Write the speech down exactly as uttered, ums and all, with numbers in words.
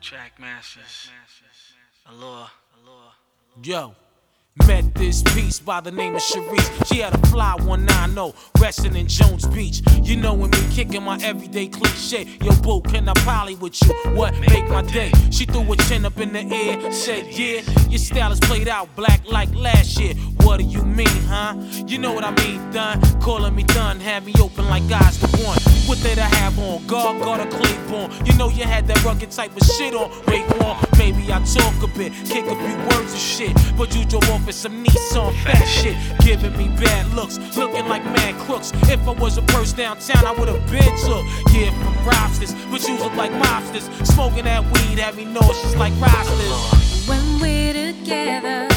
Track Masters. Allure. Allure. Yo. Met this piece by the name of Sharice. She had a fly one ninety, resting in Jones Beach. You know when me kicking my everyday cliche. Yo, boo, can I poly with you? What make my day? She threw her chin up in the air, said, yeah, your style is played out black like last year. What do you mean, huh? You know what I mean, done. Calling me done, had me open like God's the one. What did I have on? Guard, guard, or Claiborne? You know you had that rugged type of shit on. Raekwon, maybe I talk a bit, kick a few words of shit, but you drove off with some Nissan fat shit, giving me bad looks, looking like mad crooks. If I was a purse downtown, I would've been took. Yeah, from Robsters, but you look like mobsters. Smoking that weed had me nauseous like rosters. When we're together,